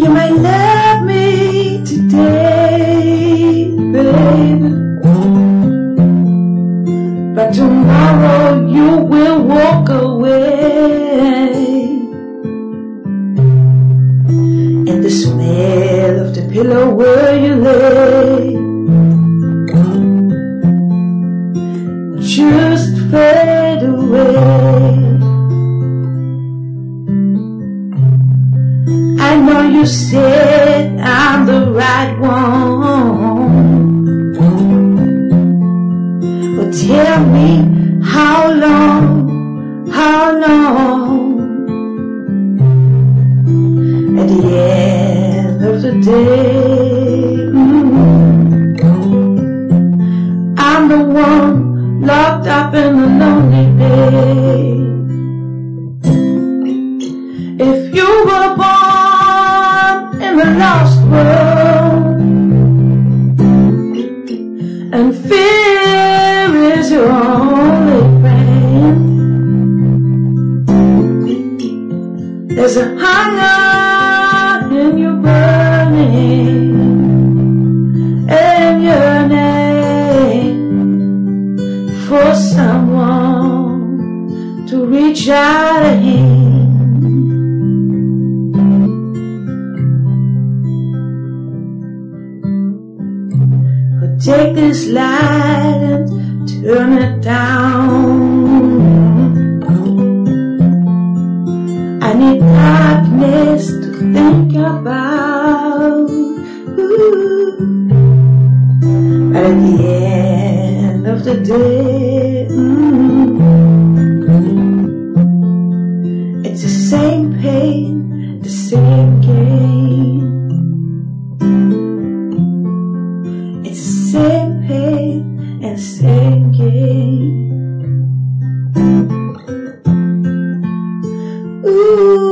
You may love me today, baby, but tomorrow you will walk away. And the smell of the pillow where you lay just fade away. I know you said I'm the right one, but tell me how long? At the end of the day, I'm the one locked up in a lonely bay. If you were born in a lost world and fear is your only friend, there's a hunger in your burning and yearning for someone to reach out a hand. Take this light and turn it down. I need darkness to think about. But at the end of the day, it's the same pain, the same gain. Same pain and same gain. Ooh.